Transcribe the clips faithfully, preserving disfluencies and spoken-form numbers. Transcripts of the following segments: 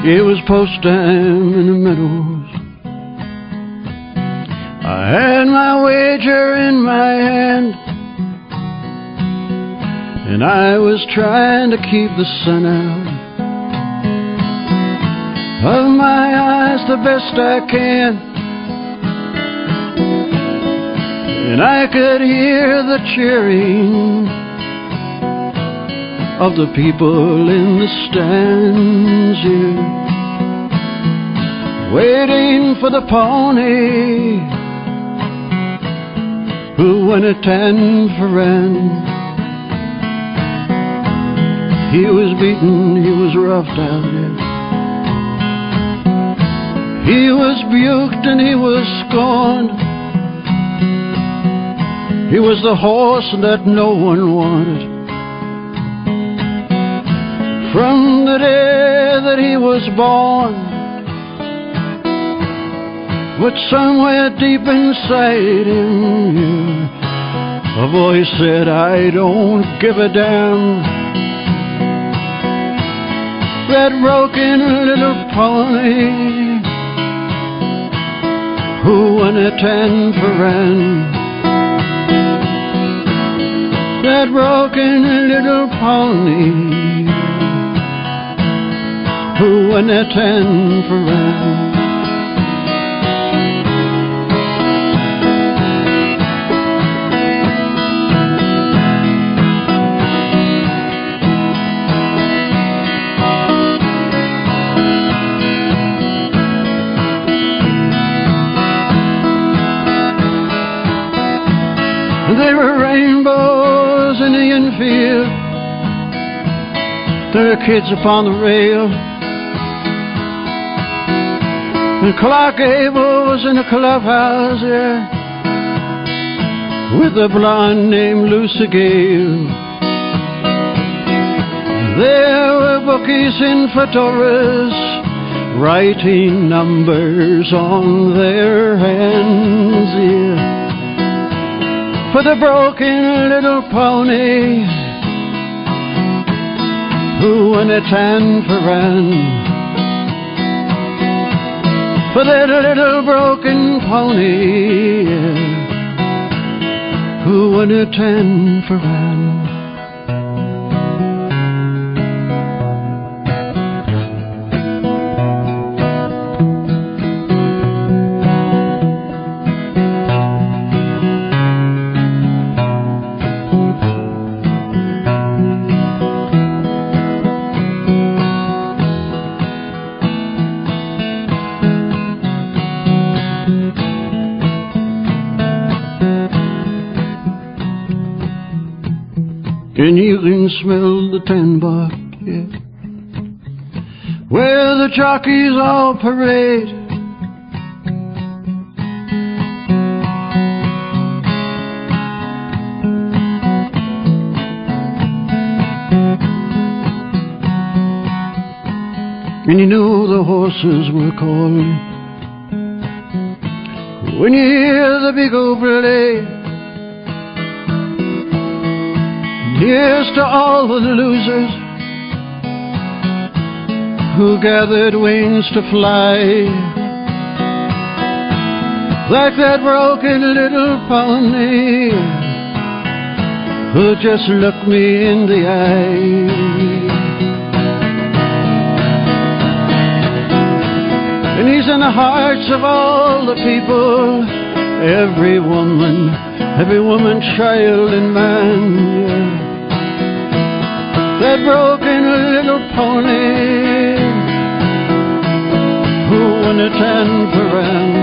It was post time in the meadows. I had my wager in my hand, and I was trying to keep the sun out of my eyes the best I can. And I could hear the cheering of the people in the stands, yeah, waiting for the pony who won a ten for rent. He was beaten, he was roughed out, yeah. He was buked and he was scorned. He was the horse that no one wanted. From the day that he was born, but somewhere deep inside him, yeah, a voice said, I don't give a damn. That broken little pony who won a ten for rent. That broken little pony who won a ten for rent. There were rainbows in the infield, there were kids upon the rail, and Clark Gable was in the clubhouse, yeah, with a blonde named Lucy Gale. There were bookies in fedoras, writing numbers on their hands, yeah, for the broken little pony who won a ten for rent. For that little broken pony, yeah, who won a ten for rent. And you can smell the tan bark, yeah, where the jockeys all parade. And you know the horses were calling when you hear the big old blade. Here's to all of the losers who gathered wings to fly, like that broken little pony who just looked me in the eye. And he's in the hearts of all the people, every woman, every woman, child and man, yeah. That broken little pony who won a ten for rent.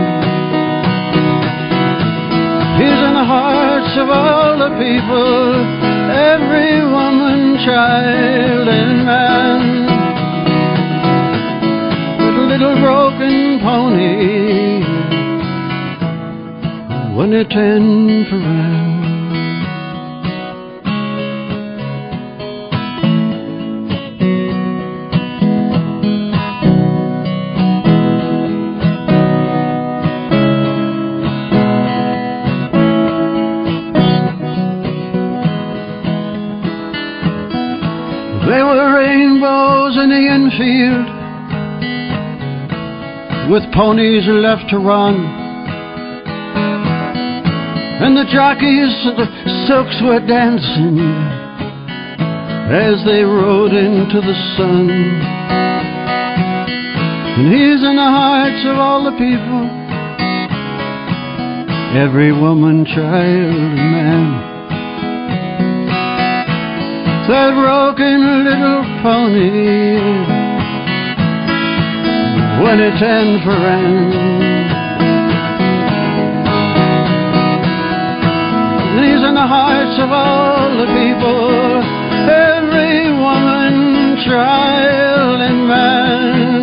He's in the hearts of all the people, every woman, child and man. That little broken pony who won a ten for rent. There were rainbows in the infield, with ponies left to run, and the jockeys of the silks were dancing as they rode into the sun. And he's in the hearts of all the people, every woman, child, and man. That broken little pony, when it's end for end. And he's in the hearts of all the people, every woman, child, and man.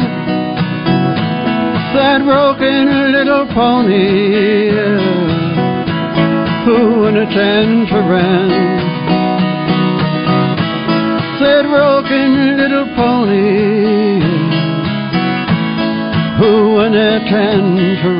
That broken little pony, who when it's end for end. That broken little pony, who when it end for